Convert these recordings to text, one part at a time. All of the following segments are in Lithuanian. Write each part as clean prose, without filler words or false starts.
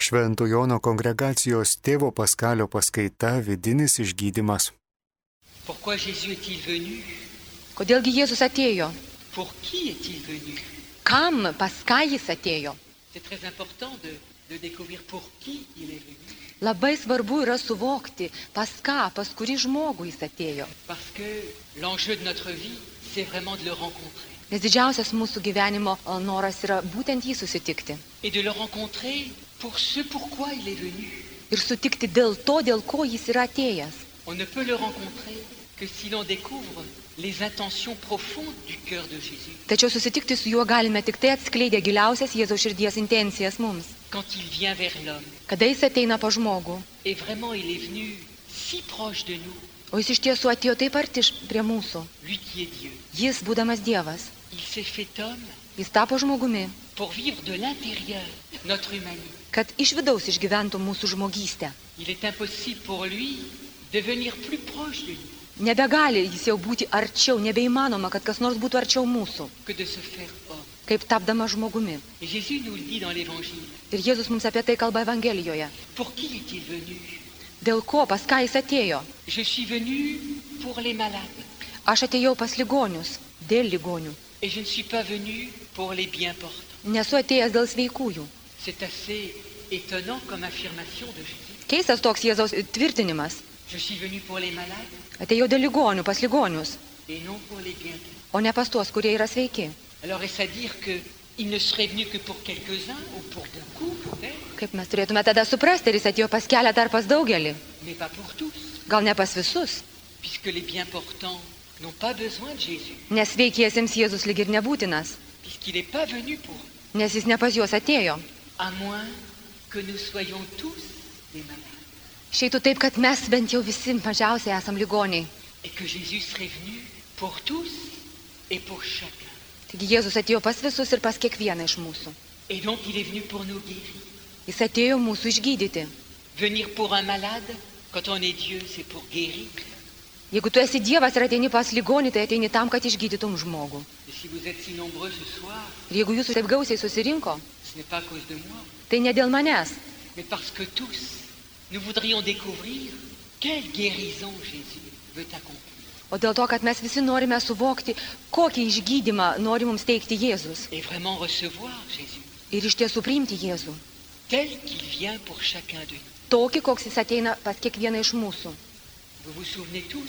Švento Jono kongregacijos tėvo Paskalio paskaita Vidinis išgydymas. Pourquoi Jésus est-il venu? Kodėlgi Jėzus atėjo? Pour qui est-il venu? Kam, pas ką jis atėjo? C'est très important de découvrir pour qui il est venu. Labai svarbu yra suvokti, pas ką, pas kurį žmogų jis atėjo. Parce que l'enjeu de notre vie, c'est vraiment de le rencontrer. Nes didžiausias mūsų gyvenimo noras yra būtent jį susitikti. Et de le rencontrer pour ce pourquoi il est venu. Ir sutikti dėl to, dėl ko jis yra atėjęs. On ne peut le rencontrer que si l'on découvre les intentions profondes du cœur de Jésus. Tačiau susitikti su juo galime tik tai atskleidę giliausias Jėzaus širdies intencijas mums. Quand il vient vers l'homme. Kada jis ateina pa žmogų. Et vraiment il est venu si proche de nous. O jis iš tiesų atėjo taip arti prie mūsų. Lui qui est Dieu. Jis, būdamas Dievas, Il s'est fait homme jis tapo žmogumi, pour vivre de l'intérieur notre humanité. kad iš vidaus išgyventų mūsų žmogystę. Il est impossible pour lui de venir plus proche de nous Nebegali jis jau būti arčiau, nebeįmanoma, kad kas nors būtų arčiau mūsų, que de se faire homme. kaip tapdama žmogumi. Et Jésus nous le dit dans l'Évangile. Ir Jėzus mums apie tai kalba Evangelijoje. Pour qui est-il venu? Dėl ko, pas ką jis atėjo? Je suis venu pour les malades. Aš atėjau pas ligonius, dėl ligonių. Et je ne suis pas venu pour les bien portants. Nesu atėjęs dėl sveikųjų. C'est assez étonnant comme affirmation de Jésus. Keistas toks Jėzaus tvirtinimas. Je suis venu pour les malades Atėjau dėl ligonių, pas ligonius, et non pour les bien portants. o ne pas tuos, kurie yra sveiki. Alors est-ce à dire qu'il ne serait venu que pour quelques-uns ou pour beaucoup peut-être, Kaip mes turėtume tada suprasti, ar jis atėjo pas keletą ar pas daugelį? mais pas pour tous, Gal ne pas visus? puisque les bien portants n'ont pas besoin de Jésus, Nes sveikiesiems Jėzus lyg ir nebūtinas, puisqu'il n'est pas venu pour eux, nes jis ne pas juos atėjo. à moins que nous soyons tous des malades. Šeitų taip, kad mes bent jau visi mažiausiai esam ligoniai. Et que Jésus serait venu pour tous et pour chacun. Taigi Jėzus atėjo pas visus ir pas kiekvieną iš mūsų. Et donc il est venu pour nous guérir. Jis atėjo mūsų išgydyti. Venir pour un malade, quand on est Dieu, c'est pour guérir. Jeigu tu esi Dievas ir ateini pas ligonį, tai ateini tam, kad išgydytum žmogų. Et si vous êtes si nombreux ce soir, Ir jeigu jūs taip gausiai susirinko, ce n'est pas à cause de moi, tai ne dėl manęs, mais parce que tous, nous voudrions découvrir quelle guérison Jésus veut accomplir. o dėl to, kad mes visi norime suvokti, kokį išgydymą nori mums teikti Jėzus. Et vraiment recevoir Jésus, Ir iš tiesų priimti Jėzų. tel qu'il vient pour chacun de nous. Tokį, koks jis ateina pas kiekvieną iš mūsų. Vous vous souvenez tous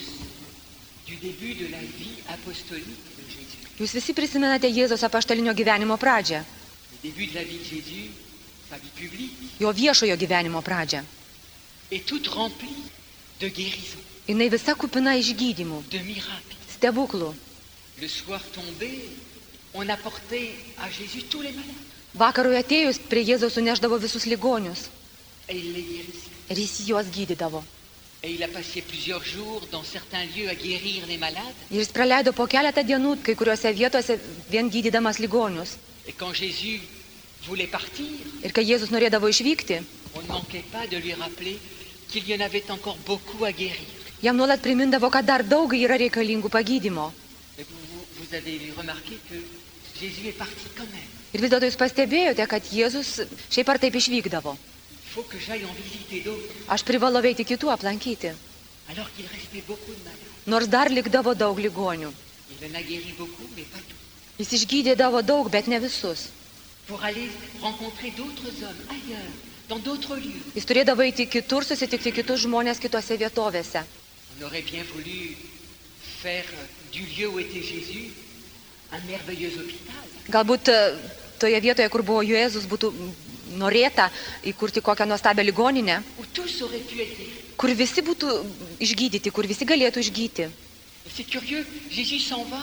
du début de la vie apostolique de Jésus. Jūs visi prisimenate Jėzaus apaštalinio gyvenimo pradžią, Le début de la vie de Jésus, sa vie publique, jo viešojo gyvenimo pradžią. est toute remplie de guérisons, Jinai visa kupina išgydymų, de miracles. stebuklų. Le soir tombé, on apportait à Jésus tous les malades Vakarui atėjus prie Jėzaus suneždavo visus ligonius et il les guérissait. ir jis juos gydydavo. Et il a passé plusieurs jours dans certains lieux à guérir les malades. Ir jis praleido po keletą dienų kai kuriuose vietose vien gydydamas ligonius. Et quand Jésus voulait partir, Ir kai Jėzus norėdavo išvykti, on ne manquait pas de lui rappeler qu'il y en avait encore beaucoup à guérir. jam nuolat primindavo, kad dar daug yra reikalingų pagydymo. Et vous avez remarqué que Jésus est parti quand même. Ir vis dėlto jūs pastebėjote, kad Jėzus šiaip ar taip išvykdavo. Il faut que j'aille en visiter d'autres, Aš privalau eiti kitų aplankyti. alors qu'il restait beaucoup de malades. Nors dar likdavo daug ligonių. Il en a guéri beaucoup, mais pas tous. Jis išgydydavo daug, bet ne visus. Pour aller rencontrer d'autres hommes ailleurs, dans d'autres lieux. Jis turėdavo eiti kitur, susitikti kitus žmonės kitose vietovėse. On aurait bien voulu faire du lieu où était Jésus un merveilleux hôpital. Galbūt toje vietoje, kur buvo Jėzus, būtų norėta įkurti kokią nuostabią ligoninę, Où tous auraient pu être guéris. kur visi būtų išgydyti, kur visi galėtų išgydyti. Et c'est curieux, Jésus s'en va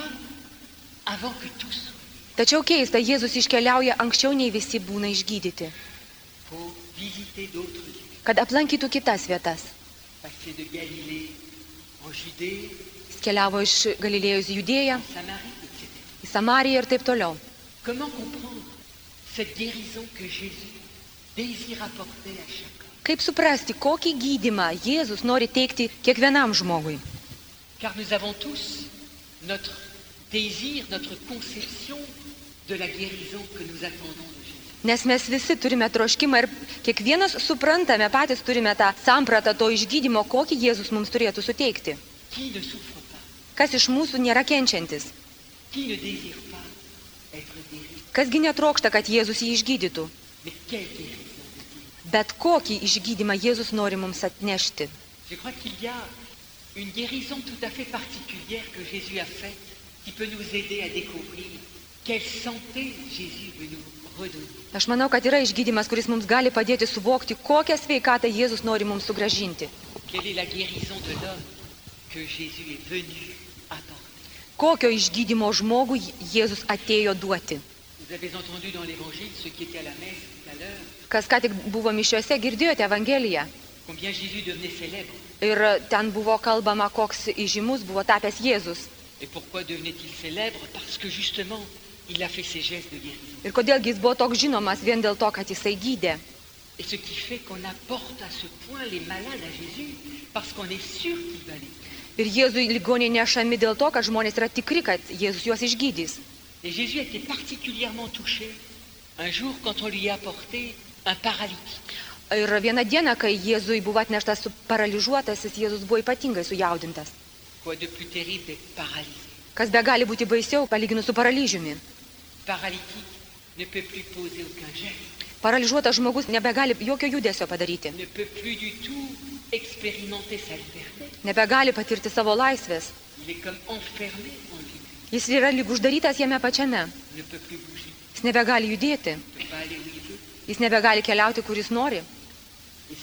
avant que tous. Tačiau keista, Jėzus iškeliauja anksčiau nei visi būna išgydyti, Pour visiter d'autres lieux. kad aplankytų kitas vietas. Passer de Galilée en Judée, Jis keliavo iš Galilėjos į Judėją, en Samarie, etc. į Samariją ir taip toliau. Comment comprendre cette guérison que Jésus désire apporter à chacun? Kaip suprasti, kokį gydymą Jėzus nori teikti kiekvienam žmogui? Car nous avons tous notre désir, notre conception de la guérison que nous attendons de Jésus. Nes mes visi turime troškimą ir kiekvienas suprantame, patys turime tą sampratą to išgydymo, kokį Jėzus mums turėtų suteikti. Qui ne souffre pas? Kas iš mūsų nėra kenčiantis? Qui ne désire pas être guéri? Kasgi netrokšta, kad Jėzus jį išgydytų? Mais quelle guérison veut-il? Bet kokį išgydymą Jėzus nori mums atnešti. Je crois qu'il y a une guérison tout à fait particulière que Jésus a faite qui peut nous aider à découvrir quelle santé Jésus veut nous redonner. Aš manau, kad yra išgydymas, kuris mums gali padėti suvokti, kokią sveikatą Jėzus nori mums sugrąžinti. Quelle est la guérison de l'homme que Jésus est venu apporter? Kokio išgydymo žmogui Jėzus atėjo duoti. Vous avez entendu dans l'évangile, ceux qui étaient à la messe tout à l'heure, Kas ką tik buvo mišiuose, girdėjote Evangeliją. combien Jésus devenait célèbre. Ir ten buvo kalbama, koks įžymus buvo tapęs Jėzus. Et pourquoi devenait-il célèbre? Parce que justement, il a fait ces gestes de guérison. Ir kodėlgi jis buvo toks žinomas vien dėl to, kad jisai gydė. Et ce qui fait qu'on apporte à ce point les malades à Jésus, parce qu'on est sûr qu'il va les guérir. Ir Jėzui ligoniai nešami dėl to, kad žmonės yra tikri, kad Jėzus juos išgydys. Et Jésus a été particulièrement touché un jour quand on lui a apporté un paralytique. Ir vieną dieną, kai Jėzui buvo atneštas paralyžiuotasis, Jėzus buvo ypatingai sujaudintas. Quoi de plus terrible d'être paralysé? Kas be gali būti baisiau palyginus su paralyžiumi. Paralytique ne peut plus poser aucun geste, Paralyžiuotas žmogus nebegali jokio judesio padaryti. ne peut plus du tout expérimenter sa liberté. Nebegali patirti savo laisvės. Il est comme enfermé en lui-même. Jis yra lyg uždarytas jame pačiame. Il ne peut plus bouger, Jis nebegali judėti. il ne peut pas aller où il veut. Jis nebegali keliauti, kur jis nori. Et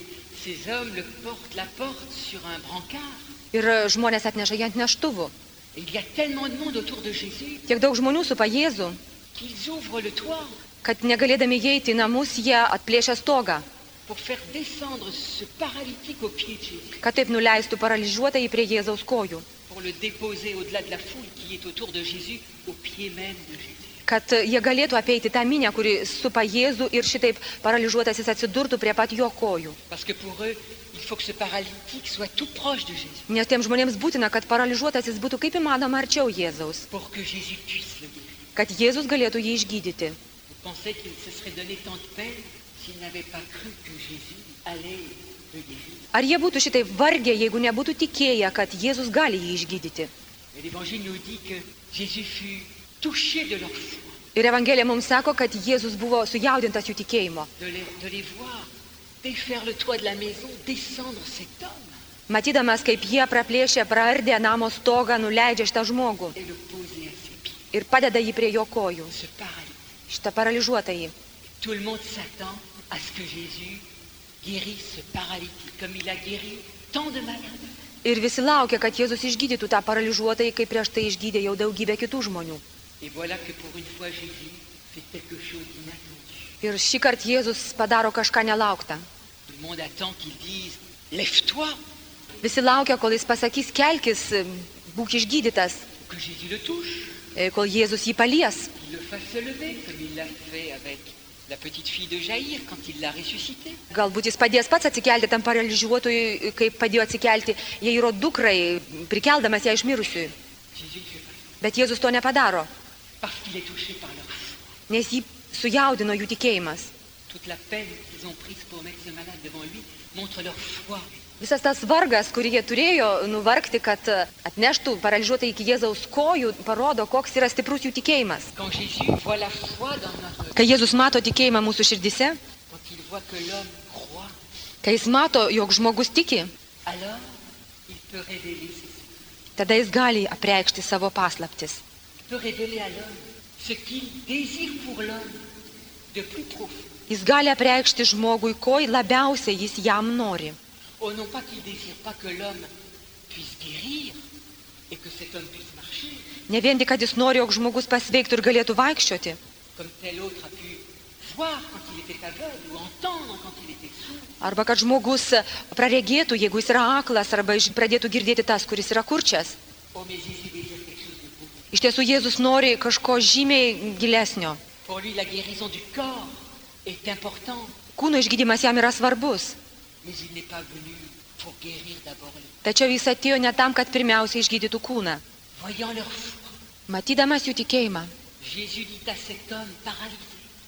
ces hommes la portent sur un brancard. Ir žmonės atneša jį ant neštuvų. Et il y a tellement de monde autour de Jésus Tiek daug žmonių supa Jėzų, qu'ils ouvrent le toit kad negalėdami įeiti į namus, jie atplėšia stogą, pour faire descendre ce paralytique au pied de Jésus, kad taip nuleistų paralyžiuotą jį prie Jėzaus kojų, pour le déposer au-delà de la foule qui est autour de Jésus, au pied même de Jésus. kad jie galėtų apeiti tą minią, kuri supa Jėzų ir šitaip paralyžiuotasis atsidurtų prie pat jo kojų. Parce que pour eux, il faut que ce paralytique soit tout proche de Jésus, Nes tiems žmonėms būtina, kad paralyžiuotasis būtų kaip įmanoma arčiau Jėzaus, pour que Jésus puisse le guérir. kad Jėzus galėtų jį išgydyti. Vous pensez qu'il se serait donné tant de peine s'il n'avait pas cru que Jésus allait le guérir? Ar jie būtų šitaip vargę, jeigu nebūtų tikėję, kad Jėzus gali jį išgydyti? Et l'Évangile nous dit que Jésus fut touché de leur foi, Ir Evangelija mums sako, kad Jėzus buvo sujaudintas jų tikėjimo. de les voir défaire le toit de la maison, descendre cet homme Matydamas, kaip jie praplėšė, praardė namo stogą, nuleidžia šitą žmogų et le poser à ses pieds, ir padeda jį prie jo kojų, ce paralytique. šitą paralyžiuotąjį. Tout le monde s'attend à ce que Jésus guérisse ce paralytique, comme il a guéri tant de malades. Ir visi laukia, kad Jėzus išgydytų tą paralyžiuotąjį, kaip prieš tai išgydė jau daugybę kitų žmonių. Et voilà que pour une fois Jésus fait quelque chose d'inattendu. Ir šį kartą Jėzus padaro kažką nelauktą. Tout le monde attend qu'il dise « Lève-toi !» Visi laukia, kol jis pasakys, kelkis, būk išgydytas, que Jésus le touche, kol Jėzus jį palies. qu'il le fasse se lever, comme il l'a fait avec la petite fille de Jaïr quand il l'a ressuscité. Galbūt jis padės pats atsikelti tam paralyžiuotojui, kaip padėjo atsikelti Jairo dukrai, prikeldamas ją iš mirusiųjų. Jésus ne fait pas ça, Bet Jėzus to nepadaro, parce qu'il est touché par leur foi. nes jį sujaudino jų tikėjimas. Toute la peine qu'ils ont prise pour mettre ce malade devant lui montre leur foi. Visas tas vargas, kurį jie turėjo nuvargti, kad atneštų paralyžiuotą iki Jėzaus kojų, parodo, koks yra stiprus jų tikėjimas. Quand Jésus voit la foi dans notre... Kai Jėzus mato tikėjimą mūsų širdise, Quand il voit que l'homme croit, kai jis mato, jog žmogus tiki, alors il peut révéler ses secrets. tada jis gali apreikšti savo paslaptis. Il peut révéler à l'homme ce qu'il désire pour l'homme de plus profond. Jis gali apreikšti žmogui, ko labiausiai jis jam nori. Oh, non pas qu'il ne désire pas que l'homme puisse guérir et que cet homme puisse marcher, Ne vien tik, kad jis nori, jog žmogus pasveiktų ir galėtų vaikščioti, comme tel autre a pu voir quand il était aveugle ou entendre quand il était sourd. arba kad žmogus praregėtų, jeigu jis yra aklas, arba pradėtų girdėti tas, kuris yra kurčias. Oh, mais Jésus désire quelque chose de beaucoup. Iš tiesų, Jėzus nori kažko žymiai gilesnio. Pour lui, la guérison du corps est importante, Kūno išgydymas jam yra svarbus, mais il n'est pas venu pour guérir d'abord les... tačiau jis atėjo ne tam, kad pirmiausia išgydytų kūną. Voyant leur foi, Matydamas jų tikėjimą, Jésus dit à cet homme paralysé,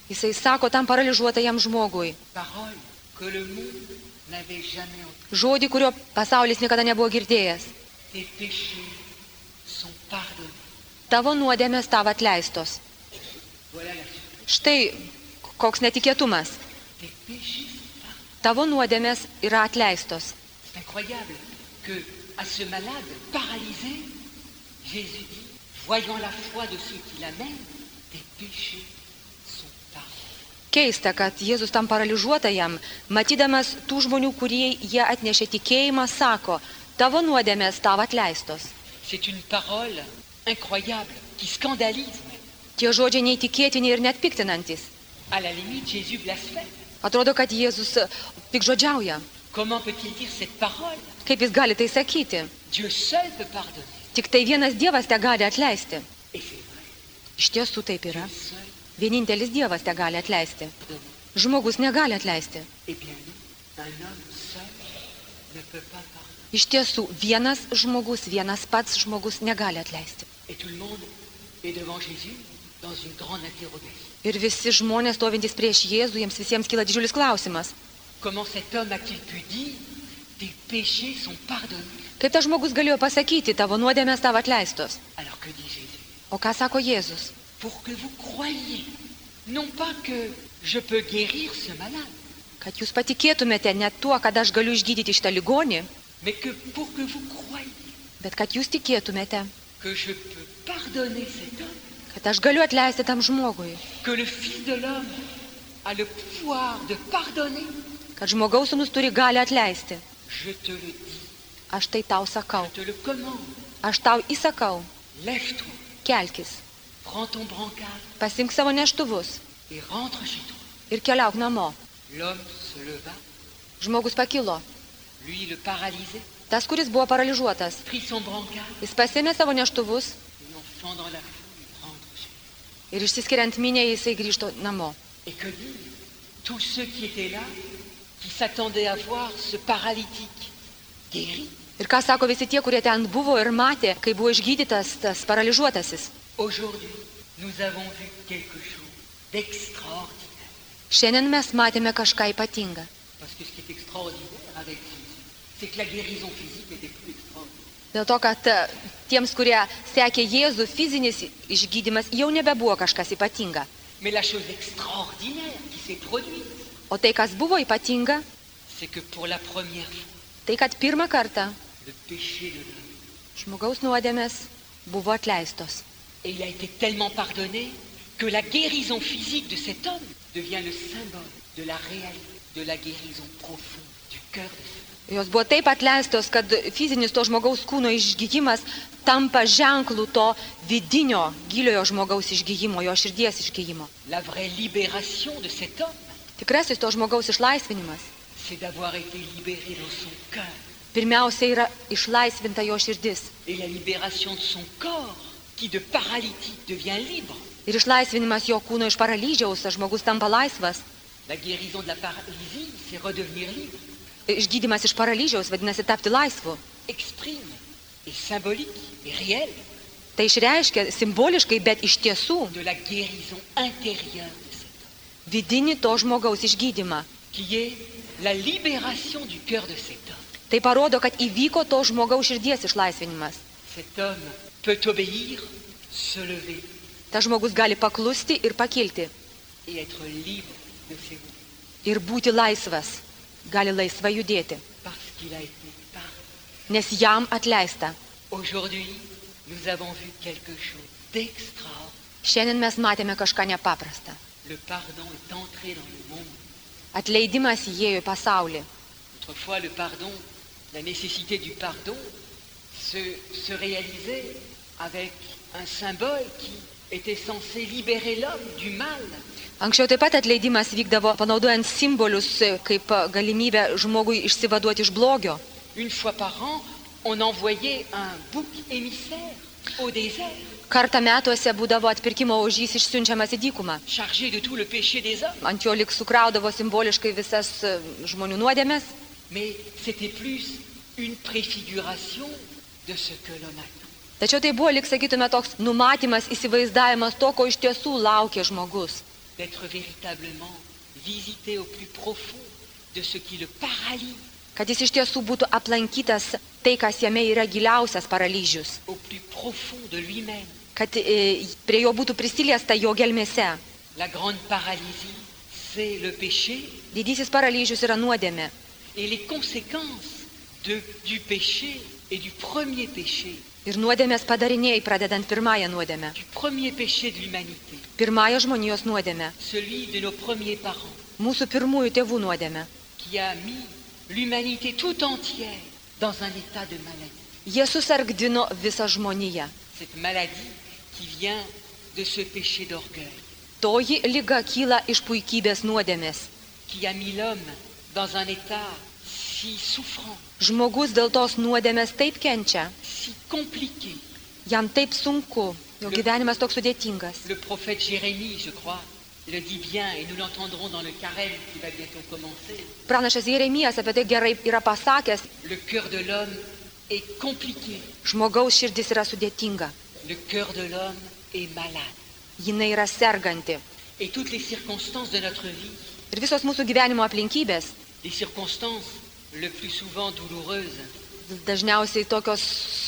Jisai sako tam paralyžiuotajam žmogui. Parole que le monde n'avait jamais entendue. Žodį, kurio pasaulis niekada nebuvo girdėjęs. Tes péchés sont pardonnés. Tavo nuodėmės tavo atleistos. Voilà la surprise. Štai koks netikėtumas. Tes péchés sont pardonnés. Tavo nuodėmės yra atleistos. C'est incroyable que à ce malade paralysé, Jésus dit, voyant la foi de ceux qui l'amènent, tes péchés sont pardonnés. Keista, kad Jėzus tam paralyžiuotajam, matydamas tų žmonių, kurie jie atnešė tikėjimą, sako, tavo nuodėmės tavo atleistos. C'est une parole incroyable qui scandalise. Tie žodžiai neįtikėtini ir net piktinantis. À la limite, Jésus blasphème. Atrodo, kad Jėzus pikžodžiauja. Comment peut-il dire cette parole? Kaip jis gali tai sakyti? Dieu seul peut pardonner. Tik tai vienas Dievas te gali atleisti. Et c'est vrai, Iš tiesų taip yra. Dieu seul Vienintelis Dievas te gali atleisti. pardonne. Žmogus negali atleisti. Eh bien non, un homme seul ne peut pas pardonner. Iš tiesų, vienas žmogus, vienas pats žmogus negali atleisti. Et tout le monde est devant Jésus dans une grande interrogation. Ir visi žmonės stovintys prieš Jėzų, jiems visiems kyla didžiulis klausimas. Comment cet homme a-t-il pu dire tes péchés sont pardonnés? Kaip tas žmogus galėjo pasakyti, tavo nuodėmės tavo atleistos? Alors que dit Jésus? O ką sako Jėzus? Pour que vous croyiez, non pas que je peux guérir ce malade, Kad jūs patikėtumėte ne tuo, kad aš galiu išgydyti šitą ligonį, mais que pour que vous croyiez bet kad jūs tikėtumėte, que je peux pardonner cet homme, kad aš galiu atleisti tam žmogui, que le Fils de l'homme a le pouvoir de pardonner, kad žmogaus sūnus turi gali atleisti. je te le dis, Aš tai tau sakau, je te le commande, aš tau įsakau, lève-toi, kelkis, prends ton brancard pasimk savo neštuvus et rentre chez toi. ir keliauk namo. L'homme se leva, Žmogus pakilo. lui le paralysé, Tas, kuris buvo paralyžiuotas, prit son brancard jis pasėmė savo neštuvus et enfant dans la foule, rentre chez lui. ir išsiskiriant minė jisai grįžto namo. Et que dire? Tous ceux qui étaient là, qui s'attendaient à voir ce paralytique guéri, Ir ką sako visi tie, kurie ten buvo ir matė, kai buvo išgydytas tas paralyžiuotasis. aujourd'hui, nous avons vu quelque chose d'extraordinaire. Šiandien mes matėme kažką ypatingą. Parce que ce qui est extraordinaire avec Jésus, c'est que la guérison physique n'était plus extraordinaire. Dėl to, kad tiems, kurie sekė Jėzų, fizinis išgydymas jau nebebuvo kažkas ypatinga. Mais la chose extraordinaire qui s'est produite, O tai, kas buvo ypatinga, c'est que pour la première fois, tai, kad pirmą kartą le péché de l'homme, žmogaus nuodėmės buvo atleistos. et il a été tellement pardonné que la guérison physique de cet homme devient le symbole de la réalité, de la guérison profonde du cœur de cet homme. Jos buvo taip atleistos, kad fizinis to žmogaus kūno išgydymas tampa ženklų to vidinio, giliojo žmogaus išgydymo, jo širdies išgydymo. La vraie libération de cet homme, Tikrasis to žmogaus išlaisvinimas c'est d'avoir été libéré dans son cœur. pirmiausia yra išlaisvinta jo širdis. Et la libération de son corps, qui de paralytique devient libre. Ir išlaisvinimas jo kūno iš paralyžiaus, tas žmogus tampa laisvas. La guérison de la paralysie, c'est redevenir libre. Išgydymas iš paralyžiaus vadinasi tapti laisvu. Exprime, et symbolique, et réel, Tai išreiškia simboliškai, bet iš tiesų de la guérison intérieure de cet homme, vidinį to žmogaus išgydymą. qui est la libération du cœur de cet homme. Tai parodo, kad įvyko to žmogaus širdies išlaisvinimas. Cet homme peut obéir, se lever Tas žmogus gali paklusti ir pakilti. et être libre de ses mots, Ir būti laisvas. Gali laisvai judėti. parce qu'il a été pardonné. Nes jam atleista. Aujourd'hui, nous avons vu quelque chose d'extraordinaire. Šiandien mes matėme kažką nepaprastą. Le pardon est entré dans le monde. Atleidimas įėjo į pasaulį. Autrefois, le pardon, la nécessité du pardon se réalisait avec un symbole qui était censé libérer l'homme du mal. Anksčiau taip pat atleidimas vykdavo panaudojant simbolius kaip galimybę žmogui išsivaduoti iš blogio. Une fois par an, on envoyait un bouc émissaire au désert, Kartą metuose būdavo atpirkimo ožys išsiunčiamas į dykumą. chargé de tout le péché des hommes. Ant jo lik sukraudavo simboliškai visas žmonių nuodėmes, Mais c'était plus une préfiguration de ce que l'homme attend. tačiau tai buvo, lik sakytume, toks numatymas, įsivaizdavimas to, ko iš tiesų laukia žmogus. d'être véritablement visité au plus profond de ce qui le paralyse, kad jis iš tiesų būtų aplankytas tai, kas jame yra giliausias paralyžius, au plus profond de lui-même. kad prie jo būtų prisiliesta jo gelmėse. La grande paralysie, c'est le péché Didysis paralyžius yra nuodėmė. et les conséquences du péché et du premier péché, Ir nuodėmės padariniai, pradedant pirmąją nuodėmę. du premier péché de l'humanité, Pirmąją žmonijos nuodėmę. celui de nos premiers parents, Mūsų pirmųjų tėvų nuodėmę. qui a mis l'humanité tout entière dans un état de maladie. Jie susargdino visą žmoniją. Cette maladie qui vient de ce péché d'orgueil, Toji liga kyla iš puikybės nuodėmės. qui a mis l'homme dans un état si souffrant, Žmogus dėl tos nuodėmės taip kenčia, si compliqué. jam taip sunku, jo gyvenimas toks sudėtingas. Le prophète Jérémie, je crois, le dit bien et nous l'entendrons dans le carême qui va bientôt commencer. Pranašas Jeremijas apie tai gerai yra pasakęs, Le cœur de l'homme est compliqué. žmogaus širdis yra sudėtinga, Le cœur de l'homme est malade. jinai yra serganti. Et toutes les circonstances de notre vie, Ir visos mūsų gyvenimo aplinkybės, les circonstances le plus souvent douloureuses, dažniausiai tokios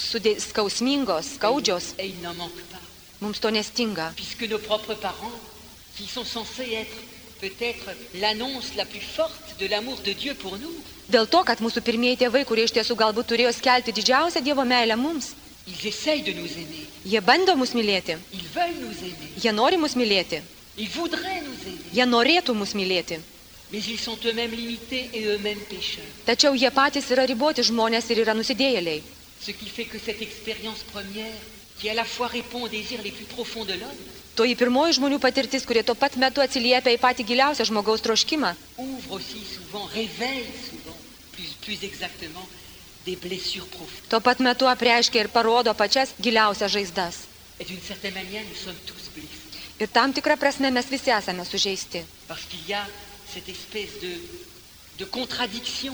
skausmingos, skaudžios, et il n'en manque pas, mums to nestinga. puisque nos propres parents, qui sont censés être peut-être l'annonce la plus forte de l'amour de Dieu pour nous, Dėl to, kad mūsų pirmieji tėvai, kurie iš tiesų galbūt turėjo skelbti didžiausią Dievo meilę mums, ils essayent de nous aimer, jie bando mus mylėti, ils veulent nous aimer, jie nori mus mylėti, ils voudraient nous aimer, jie norėtų mus mylėti. mais ils sont eux-mêmes limités et eux-mêmes pécheurs. Tačiau jie patys yra riboti žmonės ir yra nusidėjėliai. Ce qui fait que cette expérience première, qui à la fois répond aux désirs les plus profonds de l'homme, Toji pirmoji žmonių patirtis, kurie tuo pat metu atsiliepia į patį giliausią žmogaus troškimą, ouvre aussi souvent, révèle souvent, plus exactement, des blessures profondes. tuo pat metu apreiškia ir parodo pačias giliausias žaizdas. Et d'une certaine manière, nous sommes tous blessés. Ir tam tikrą prasme mes visi esame sužeisti. Parce qu'il y a cette espèce de contradiction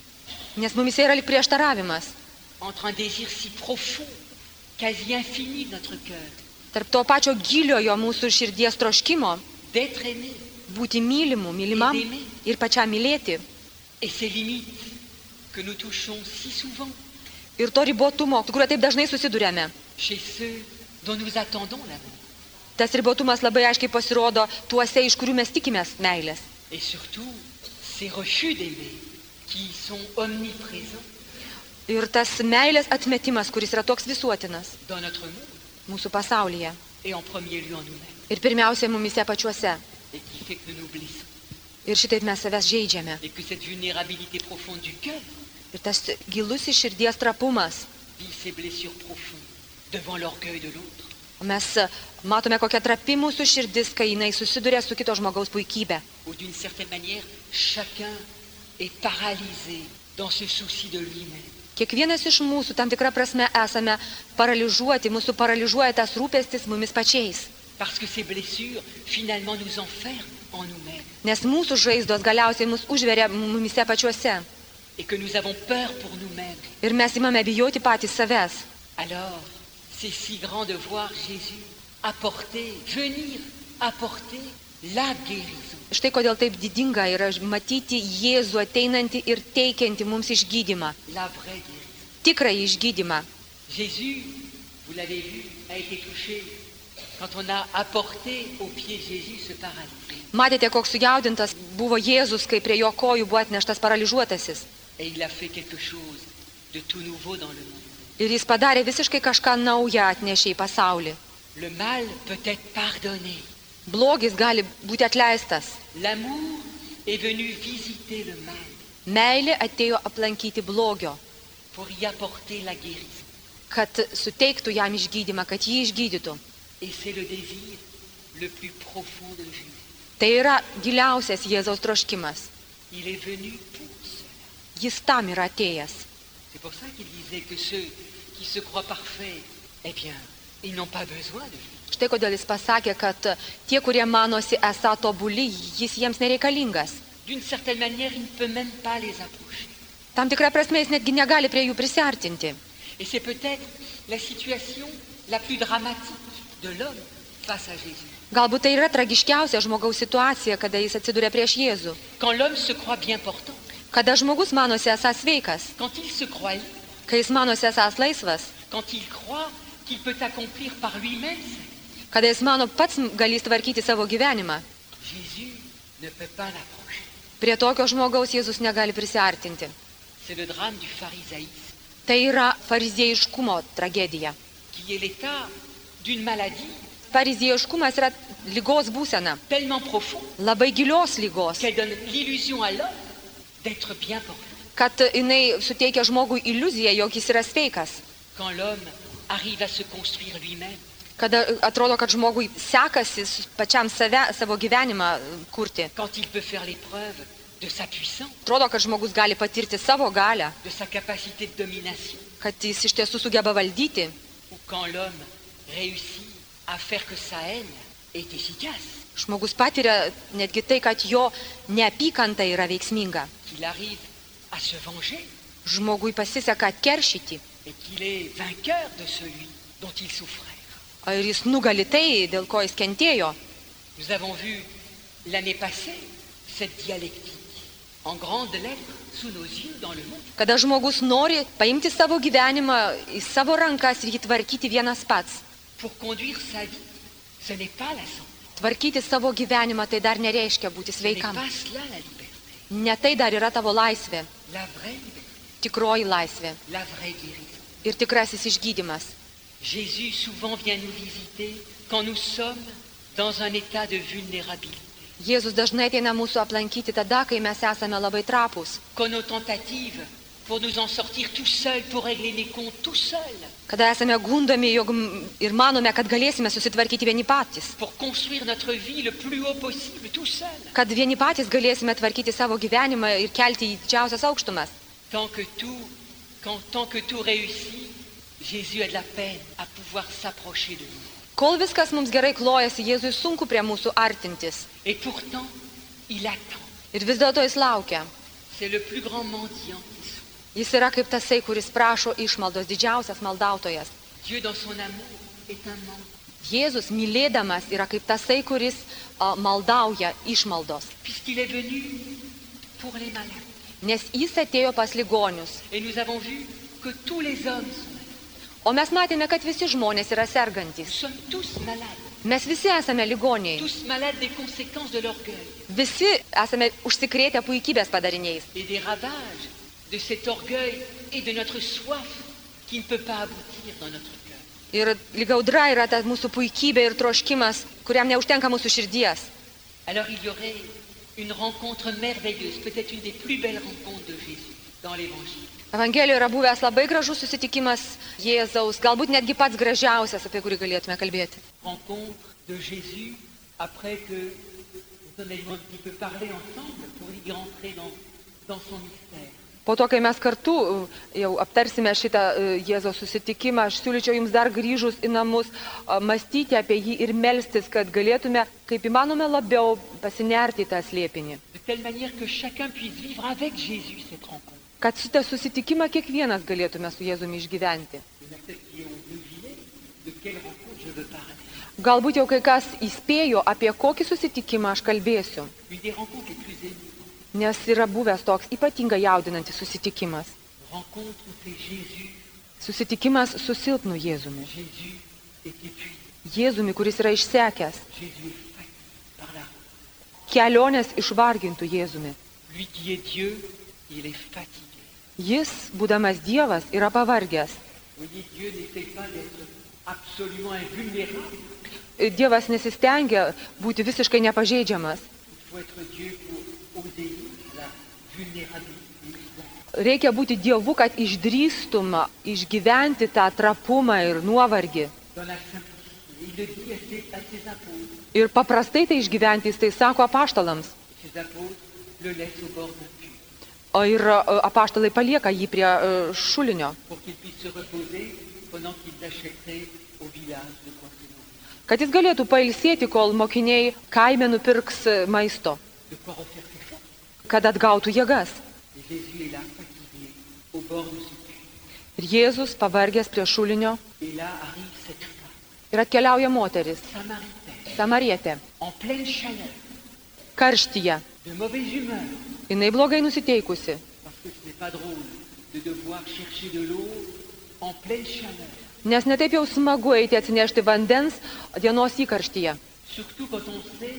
Nes mumise yra lik prieštaravimas entre un désir si profond, quasi infini de notre cœur, tarp to pačio giliojo mūsų širdies troškimo d'être aimé, būti mylimu, mylimam ir pačiam mylėti. et ces limites que nous touchons si souvent Ir to ribotumo, su kuriuo taip dažnai susidurėme. chez ceux dont nous attendons l'amour. Tas ribotumas labai aiškiai pasirodo tuose, iš kurių mes tikimės meilės. Et surtout, ces refus d'aimer qui sont omniprésents Ir tas meilės atmetimas, kuris yra toks visuotinas dans notre monde mūsų pasaulyje. et en premier lieu en nous-mêmes, Ir pirmiausia mumise pačiuose. et qui fait que nous nous blessons. Ir šitaip mes savęs žaidžiame. Et que cette vulnérabilité profonde du cœur Ir tas gilus širdies trapumas. vit ces blessures profondes devant l'orgueil de l'autre. O mes matome, kokia trapi mūsų širdis, kai jinai susiduria su kito žmogaus puikybė. Où d'une certaine manière, chacun est paralysé dans ce souci de lui-même. Kiekvienas iš mūsų tam tikrą prasme esame paralyžiuoti, mūsų paralyžiuoja tas rūpestis mumis pačiais. Parce que ces blessures, finalement, nous enferment en nous-mêmes. Nes mūsų žaizdos galiausiai mus užveria mumise pačiuose. Et que nous avons peur pour nous-mêmes. Ir mes imame bijoti patys savęs. Alors, c'est si grand de voir Jésus venir apporter la guérison. Štai kodėl taip didinga yra matyti Jėzų ateinantį ir teikiantį mums išgydymą. La vraie guérison. Tikrąjį išgydymą. Jésus, vous l'avez vu, a été touché quand on a apporté au pied de Jésus ce paralysé. Matėte, koks sujaudintas buvo Jėzus, kai prie jo kojų buvo atneštas paralyžiuotasis. Et il a fait quelque chose de tout nouveau dans le monde. Ir jis padarė visiškai kažką naują atnešė į pasaulį. Le mal peut être pardonné. Blogis gali būti atleistas. L'amour est venu visiter le mal Meilė atėjo aplankyti blogio, pour y apporter la guérison. kad suteiktų jam išgydymą, kad jį išgydytų. Et c'est le désir le plus profond de Jésus. Tai yra giliausias Jėzaus troškimas. Il est venu pour cela. Jis tam yra atėjęs. C'est pour ça qu'il disait que ceux qui se croient parfaits, eh bien, ils n'ont pas besoin de lui. Štai kodėl jis pasakė, kad tie, kurie manosi esą tobuli, jis jiems nereikalingas. D'une certaine manière, il ne peut même pas les approcher. Tam tikrą prasme jis netgi negali prie jų prisiartinti. Et c'est peut-être la situation la plus dramatique de l'homme face à Jésus. Galbūt tai yra tragiškiausia žmogaus situacija, kada jis atsiduria prieš Jėzų. Quand l'homme se croit bien portant, Kada žmogus manosi esąs sveikas, quand il se croit libre, kai jis manosi esąs laisvas, quand il croit qu'il peut accomplir par lui-même, kada jis mano pats galės tvarkyti savo gyvenimą. Jésus ne peut pas l'approcher. Prie tokio žmogaus Jėzus negali prisiartinti. C'est le drame du pharisaïsme, Tai yra fariziejiškumo tragedija. qui est l'état d'une maladie Fariziejiškumas yra lygos būsena, tellement profonde labai gilios lygos, qu'elle donne l'illusion à l'homme d'être bien portant. kad jinai suteikia žmogui iliuziją, jog jis yra sveikas. Quand l'homme arrive à se construire lui-même, Kada atrodo, kad žmogui sekasi pačiam savo gyvenimą kurti. quand il peut faire l'épreuve de sa puissance, Atrodo, kad žmogus gali patirti savo galią, de sa capacité de domination, kad jis iš tiesų sugeba valdyti. ou quand l'homme réussit à faire que sa haine est efficace, Žmogus patiria netgi tai, kad jo neapykanta yra veiksminga. qu'il arrive à se venger Žmogui pasiseka atkeršyti et qu'il est vainqueur de celui dont il souffrait. ir jis nugali tai, dėl ko jis kentėjo. Nous avons vu l'année passée cette dialectique en grandes lettres sous nos yeux dans le monde. Kada žmogus nori paimti savo gyvenimą į savo rankas ir jį tvarkyti vienas pats. Pour conduire sa vie, ce n'est pas la santé. Tvarkyti savo gyvenimą tai dar nereiškia būti Ce n'est sveikam. pas cela la liberté. Ne tai dar yra tavo laisvė, La vraie liberté, tikroji laisvė la vraie guérison. ir tikrasis išgydymas. Jésus souvent vient nous visiter quand nous sommes dans un état de vulnérabilité. Jėzus dažnai ateina mūsų aplankyti tada, kai mes esame labai trapūs. Quand nos tentatives pour nous en sortir tout seuls, pour régler mes comptes tout seuls, Kada esame gundomi ir manome, kad galėsime susitvarkyti vieni patys. pour construire notre vie le plus haut possible tout seuls. Kad vieni patys galėsime tvarkyti savo gyvenimą ir kelti į didžiausias aukštumas. Tant que tout réussit, Jésus a de la peine à pouvoir s'approcher de nous. Kol viskas mums gerai klojasi, Jėzui sunku prie mūsų artintis. Et pourtant, il attend. Ir vis dėlto jis laukia. C'est le plus grand mendiant qui soit. Jis yra kaip tasai, kuris prašo išmaldos, didžiausias maldautojas. Dieu, dans son amour, est un mendiant. Jėzus mylėdamas yra kaip tasai, kuris maldauja išmaldos. Puisqu'il est venu pour les malades. Nes jis atėjo pas ligonius. Et nous avons vu que tous les hommes sont malades. O mes matėme, kad visi žmonės yra Nous sergantys. sommes tous malades. Mes visi esame ligoniai. Tous malades des conséquences de l'orgueil Visi esame užsikrėtę puikybės padariniais. et des ravages de cet orgueil et de notre soif qui ne peut pas aboutir dans notre cœur. Ir lygaudra yra ta mūsų puikybė ir troškimas, kuriam neužtenka mūsų širdies. Alors il y aurait une rencontre merveilleuse, peut-être une des plus belles rencontres de Jésus dans l'Évangile. Evangelijoje yra buvęs labai gražus susitikimas Jėzaus, galbūt netgi pats gražiausias, apie kurį galėtume kalbėti. Rencontre de Jésus après que nous en ayons un petit peu parlé ensemble pour y rentrer dans son mystère. Po to, kai mes kartu jau aptarsime šitą Jėzaus susitikimą, aš siūlyčiau jums dar grįžus į namus mąstyti apie jį ir melstis, kad galėtume kaip įmanome labiau pasinerti į tą slėpinį. De telle manière que chacun puisse vivre avec Jésus cette rencontre. Kad šitą susitikimą kiekvienas galėtume su Jėzumi išgyventi. Il y en a peut-être qui ont deviné de quelle rencontre je veux parler. Galbūt jau kai kas įspėjo, apie kokį susitikimą aš kalbėsiu, Une des rencontres les plus émouvantes. nes yra buvęs toks ypatingai jaudinantis susitikimas. Rencontre où c'est Jésus. Susitikimas su silpnu Jėzumi. Jésus est épuisé. Jėzumi, kuris yra išsekęs. Jésus est fatigué par la route. Kelionės išvargintų Jėzumi. Lui qui est Dieu, il est fatigué. Jis, būdamas Dievas, yra pavargęs. Vous voyez, Dieu n'essaie pas d'être absolument invulnérable. Dievas nesistengia būti visiškai nepažeidžiamas. Il faut être Dieu pour oser la vulnérabilité. Reikia būti Dievu, kad išdrįstum išgyventi tą trapumą ir nuovargį. Dans la simplicité, il le dit à ses apôtres. Ir paprastai tai išgyventi, jis tai sako apaštalams. Ses apôtres le laissent au bord d'un puits O ir apaštalai palieka jį prie šulinio, pour qu'il puisse se reposer pendant qu'ils achèteraient au village de quoi se nourrir. kad jis galėtų pailsėti, kol mokiniai kaime nupirks maisto, De quoi refaire ses forces. kad atgautų jėgas. Et Jésus est là, fatigué, au bord de ce puits. Ir Jėzus, pavargęs prie šulinio, Et là arrive cette femme, ir atkeliauja moteris, samaritaine, samarietė, en pleine chaleur, karštyje, de mauvaise humeur, jinai blogai nusiteikusi, parce que ce n'est pas drôle de devoir chercher de l'eau en pleine chaleur. nes netaip jau smagu eiti atsinešti vandens dienos įkarštyje. Surtout quand on sait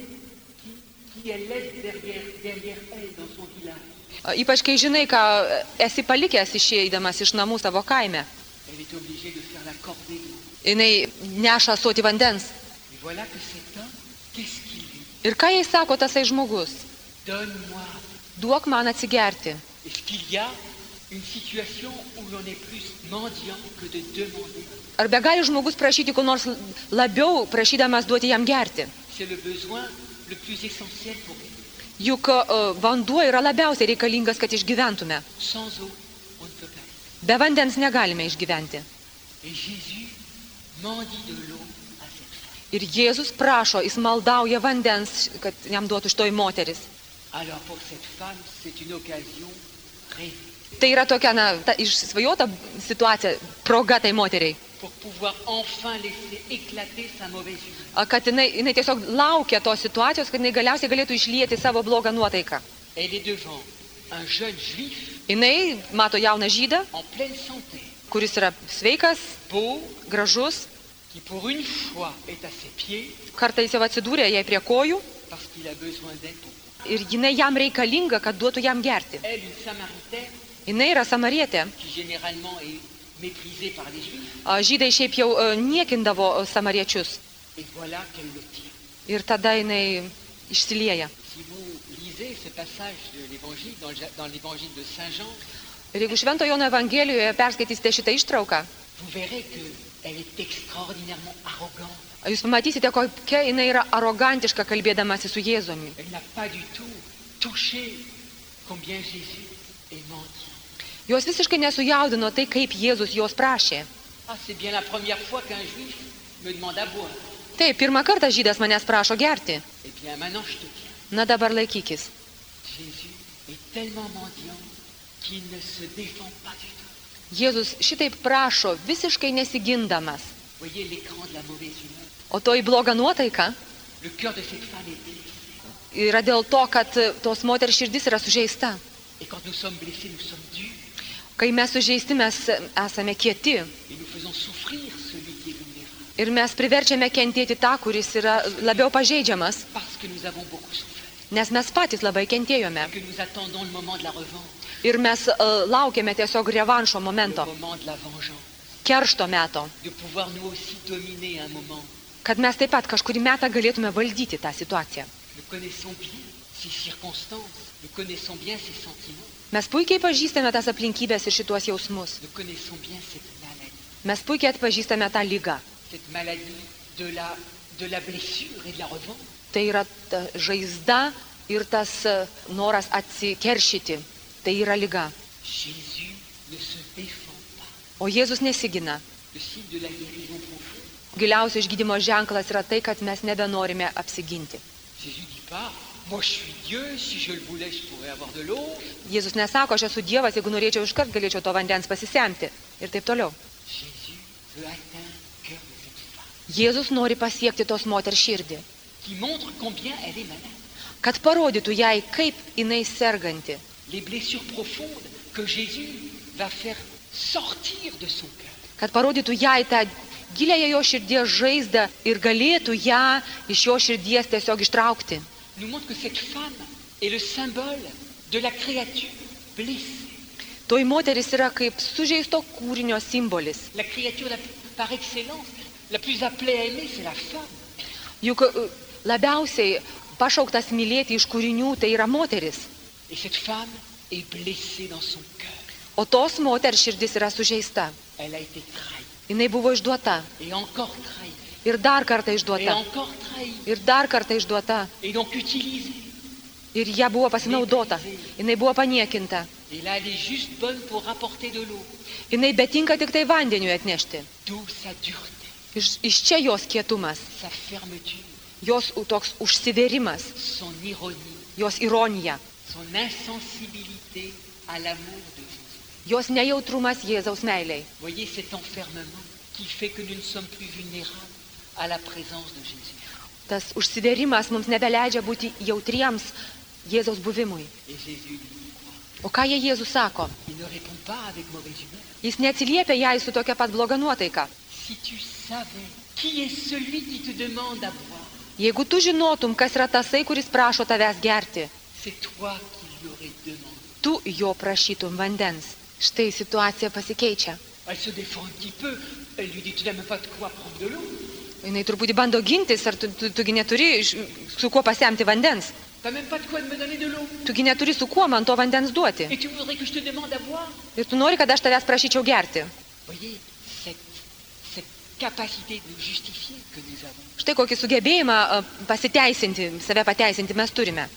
qui elle laisse derrière elle dans son village. Ypač kai žinai, ką esi palikęs išeidamas iš namų savo kaime. Elle est obligée de faire la cordée d'eau. Jinai neša ąsotį vandens. Et voilà que cet homme, qu'est-ce qu'il dit? Ir ką jai sako tasai žmogus? Donne-moi. Duok man atsigerti. Est-ce qu'il y a une situation où l'on est plus mendiant que de demander? Ar be gali žmogus prašyti ko nors labiau, prašydamas duoti jam gerti? C'est le besoin le plus essentiel pour lui. Juk vanduo yra labiausiai reikalingas, kad išgyventume. Sans eau, on ne peut pas vivre. Be vandens negalime išgyventi. Et Jésus mendie de l'eau à cette femme. Ir Jėzus prašo, jis maldauja vandens, kad jam duotų šitoj moteris. Alors pour cette femme, c'est une occasion rêvée. Tai yra tokia, ta išsvajota situacija, proga tai moteriai. Pour pouvoir enfin laisser éclater sa mauvaise humeur. Kad jinai tiesiog laukia tos situacijos, kad jinai galiausiai galėtų išlieti savo blogą nuotaiką. Elle est devant un jeune juif Jinai mato jauną žydą, en pleine santé, kuris yra sveikas, beau, gražus, qui pour une fois est à ses pieds kartais jau atsidūrė jai prie kojų parce qu'il a besoin d'elle pour pouvoir. ir jinai jam reikalinga, kad duotų jam gerti. Elle, une samaritaine Jinai yra samarietė. qui généralement est méprisée par les juifs, Žydai šiaip jau niekindavo samariečius. et voilà qu'elle le tient. Ir tada jinai išsilieja. Si vous lisez ce passage de l'évangile, dans l'évangile de Saint Jean, Ir jeigu Švento Jono Evangelijoje perskaitysite šitą ištrauką, vous verrez qu'elle est extraordinairement arrogante. jūs pamatysite, kokia jinai yra arogantiška kalbėdamasi su Jėzumi. Elle n'a pas du tout touché combien Jésus est mendiant. Jos visiškai nesujaudino tai, kaip Jėzus jos prašė. Ah, c'est bien la première fois qu'un juif me demande à boire. Taip, pirmą kartą žydas manęs prašo gerti. Eh bien, maintenant je te tiens. Na dabar laikykis. Jésus est tellement mendiant qu'il ne se défend pas du tout. Jėzus šitaip prašo, visiškai nesigindamas. Voyez l'écran de la mauvaise humeur. O toji bloga nuotaika Le cœur de cette femme est blessé. yra dėl to, kad tos moters širdis yra sužeista. Et quand nous sommes blessés, nous sommes durs. Kai mes sužeisti, mes esame kieti. Et nous faisons souffrir celui qui est vulnérable. Ir mes priverčiame kentėti tą, kuris yra labiau pažeidžiamas, Parce que nous avons beaucoup souffert. nes mes patys labai kentėjome. Et que nous attendons le moment de la revanche, Ir mes laukiame tiesiog revanšo le momento, moment de la vengeance. keršto meto, De pouvoir nous aussi dominer un moment. kad mes taip pat kažkurį metą galėtume valdyti tą situaciją. Nous connaissons bien ces circonstances. Nous connaissons bien ces sentiments. Mes puikiai pažįstame tas aplinkybės ir šituos jausmus. Nous connaissons bien cette maladie. Mes puikiai atpažįstame tą lygą. Cette maladie de la blessure et de la revanche. Tai yra ta žaizda ir tas noras atsikeršyti. Tai yra lyga. Jésus ne se défend pas. O Jėzus nesigina. Le signe de la guérison profonde. Giliausio išgydymo ženklas yra tai, kad mes nebenorime apsiginti. Jésus ne dit pas, moi je suis Dieu, si je le voulais, je pourrais avoir de l'eau. Jėzus nesako, aš esu Dievas, jeigu norėčiau iškart galėčiau to vandens pasisemti. Ir taip toliau. Jésus veut atteindre le cœur de cette femme, Jėzus nori pasiekti tos moters širdį. qui montre combien elle est malade. Kad parodytų jai, kaip jinai serganti. Les blessures profondes que Jésus va faire sortir de son cœur. Kad parodytų jai tą gilėje jo širdies žaizdą ir galėtų ją iš jo širdies tiesiog ištraukti. Nous montre que cette femme est le symbole de la créature blessée. Toji moteris yra kaip sužeisto kūrinio simbolis. La créature par excellence, la plus appelée à aimer, c'est la femme. Juk labiausiai pašauktas mylėti iš kūrinių tai yra moteris. Et cette femme est blessée dans son cœur. O tos moters širdis yra sužeista. Elle a été trahie. Jinai buvo išduota. Et encore trahie. Ir dar kartą Et išduota. encore trahie. Ir dar kartą išduota. Et donc utilisée. Ir ją buvo pasinaudota. Jinai buvo paniekinta. Et là, elle est juste bonne pour rapporter de l'eau. Jinai betinka tik tai vandeniui atnešti. D'où sa dureté, Iš čia jos kietumas, sa fermeture, jos toks užsiverimas, son ironie, jos ironija, son insensibilité à l'amour de Jésus. jos nejautrumas Jėzaus meiliai. Voyez cet enfermement qui fait que nous ne sommes plus vulnérables à la présence de Jésus. Tas užsiverimas mums nebeleidžia būti jautriems Jėzaus buvimui. Et Jésus lui dit quoi? O ką jie Jėzus sako? Il ne répond pas avec mauvaise humeur. Jis neatsiliepia jai su tokia pat bloga nuotaika. Si tu savais qui est celui qui te demande à boire, Jeigu tu žinotum, kas yra tasai, kuris prašo tavęs gerti, c'est toi qui lui aurais demandé. tu jo prašytum vandens. Štai situacija pasikeičia. Elle se défend un petit peu. Elle lui dit, tu n'as même pas de quoi prendre de l'eau. Jinai truputį bando gintis, ar tugi neturi su kuo pasemti vandens. Tu n'as même pas de quoi me donner de l'eau. Tugi neturi su kuo man to vandens duoti. Et tu voudrais que je te demande à boire. Ir tu nori, kad aš tavęs prašyčiau gerti. Voyez, cette capacité de justifier que nous avons. Štai kokį sugebėjimą pasiteisinti, save pateisinti mes turime.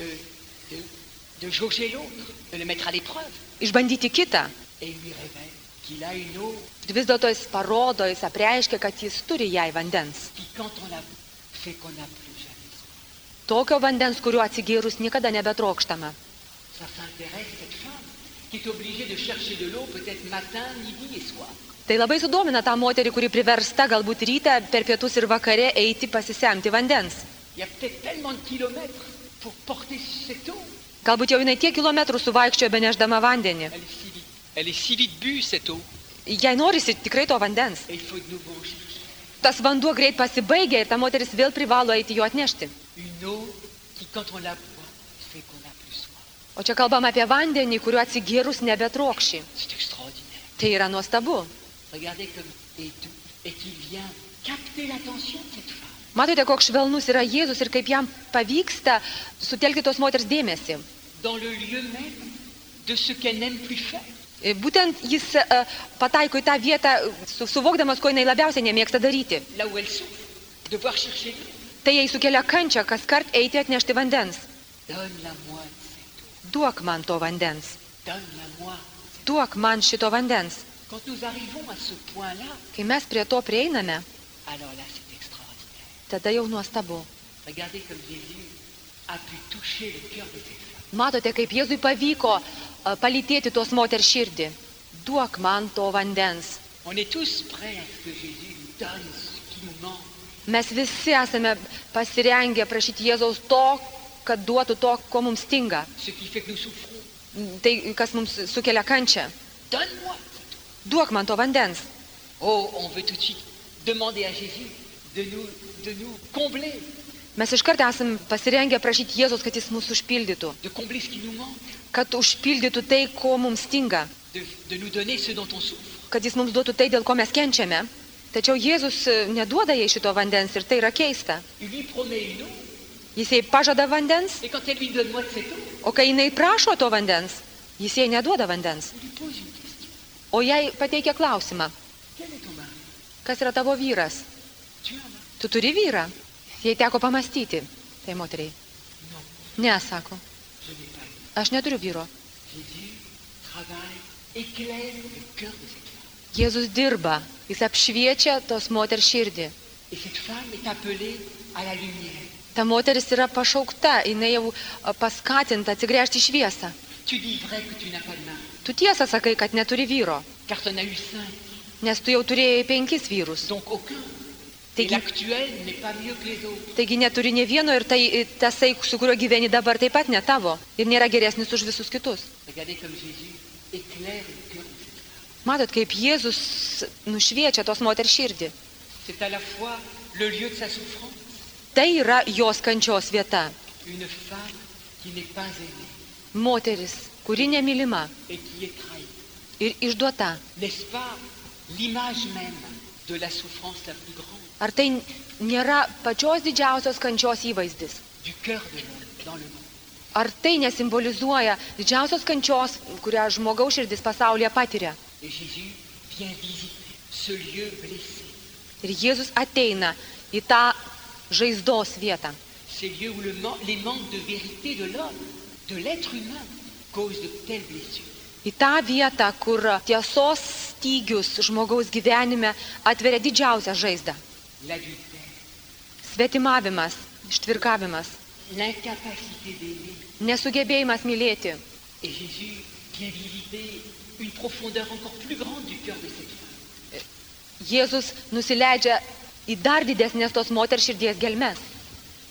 De jauger l'autre, de le mettre à l'épreuve. Išbandyti kitą. Et il lui révèle qu'il a une eau Ir vis dėlto jis parodo, jis apreiškia, kad jis turi jai vandens. qui, quand on la fait qu'on n'a plus jamais soif. Tokio vandens, kuriuo atsigėrus niekada nebetrokštama. Ça s'intéresse cette femme qui est obligée de chercher de l'eau peut-être matin, midi et soir. Tai labai sudomina tą moterį, kuri priversta galbūt ryte, per pietus ir vakare eiti pasisemti vandens. Il y a peut-être tellement de kilomètres pour porter cette eau. Galbūt jau jinai tiek kilometrų suvaikščiojo beneždama vandenį. Elle est si vite bue cette eau. Jai norisi tikrai to vandens. Et il faut de nouveau en chercher. Tas vanduo greit pasibaigia ir ta moteris vėl privalo eiti jo atnešti. Une eau qui, quand on la boit, fait qu'on n'a plus soif. O čia kalbam apie vandenį, kuriuo atsigėrus nebetrokši. C'est extraordinaire. Tai yra nuostabu. Regardez comme il est doux et qu'il vient capter l'attention de cette femme. Matote, koks švelnus yra Jėzus ir kaip jam pavyksta sutelkti tos moters dėmesį. Dans le lieu même de ce qu'elle n'aime plus faire. Būtent jis pataiko į tą vietą, suvokdamas, ko jinai labiausiai nemėgsta daryti. Là où elle souffre, devoir chercher de l'eau. Tai jai sukelia kančią, kas kart eiti atnešti vandens. Donne-la-moi cette eau. Duok man to vandens. Donne-la-moi. Duok man šito vandens. Quand nous arrivons à ce point-là, Kai mes prie to prieiname, alors là c'est extraordinaire. tada jau nuostabu. Regardez comme Jésus a pu toucher le cœur de cette femme. Matote, kaip Jėzui pavyko palytėti tos moters širdį. Duok man to vandens. On est tous prêts à ce que Jésus nous donne ce qui nous manque. Mes visi esame pasirengę prašyti Jėzaus to, kad duotų to, ko mums stinga. Ce qui fait que nous souffrons. Tai, kas mums sukelia kančią. Donne-moi. Duok man to vandens. Oh, on veut tout de suite demander à Jésus de nous combler, Mes iškart esame pasirengę prašyti Jėzaus, kad jis mūsų užpildytų. de combler ce qui nous manque, Kad užpildytų tai, ko mums stinga. de nous donner ce dont on souffre. Kad jis mums duotų tai, dėl ko mes kenčiame. Tačiau Jėzus neduoda jai šito vandens ir tai yra keista. Il lui promet une eau, Jis jai pažada vandens, et quand elle lui donne moi de cette eau, o kai jinai prašo to vandens, jis jai neduoda vandens. il lui pose une question. O jai pateikia klausimą. Quel est ton mari? Kas yra tavo vyras? Tu as un mari? Tu turi vyrą? Jai teko pamastyti. Tai moteriai. Non, Ne, sako. je n'ai pas eu. Aš neturiu vyro. Jésus travaille, éclaire le cœur de cette femme. Jėzus dirba. Jis apšviečia tos moters širdį. Et cette femme est appelée à la lumière. Ta moteris yra pašaukta. Jinai jau paskatinta atsigręžti į šviesą. Tu dis vrai que tu n'as pas de mari, Tu tiesą sakai, kad neturi vyro. car tu en as eu 5, Nes tu jau turėjai 5 vyrus. donc aucun. T'es Et qui? l'actuel n'est pas mieux que les autres. Taigi neturi ne vieno ir tai tasai, su kuriuo gyveni dabar, taip pat ne tavo. Ir nėra geresnis už visus kitus. Regardez comme Jésus éclaire le cœur de cette femme. Matot, kaip Jėzus nušviečia tos moters širdį. C'est à la fois le lieu de sa souffrance, Tai yra jos kančios vieta. une femme qui n'est pas aimée Moteris, kuri nemylima et qui est trahie. ir išduota. N'est-ce pas l'image même de la souffrance la plus grande Ar tai nėra pačios didžiausios kančios įvaizdis? du cœur de l'homme dans le monde? Ar tai nesimbolizuoja didžiausios kančios, kurią žmogaus širdis pasaulyje patiria? Et Jésus vient visiter ce lieu blessé, Ir Jėzus ateina į tą žaizdos vietą. ces lieux où les manques de vérité de l'homme, de l'être humain, causent de telles blessures. Į tą vietą, kur tiesos stygius žmogaus gyvenime atveria didžiausią žaizdą. L'adultère, Svetimavimas, ištvirkavimas, l'incapacité d'aimer. nesugebėjimas mylėti. Et Jésus vient visiter une profondeur encore plus grande du cœur de cette femme. Jėzus nusileidžia į dar didesnės tos moters širdies gelmes.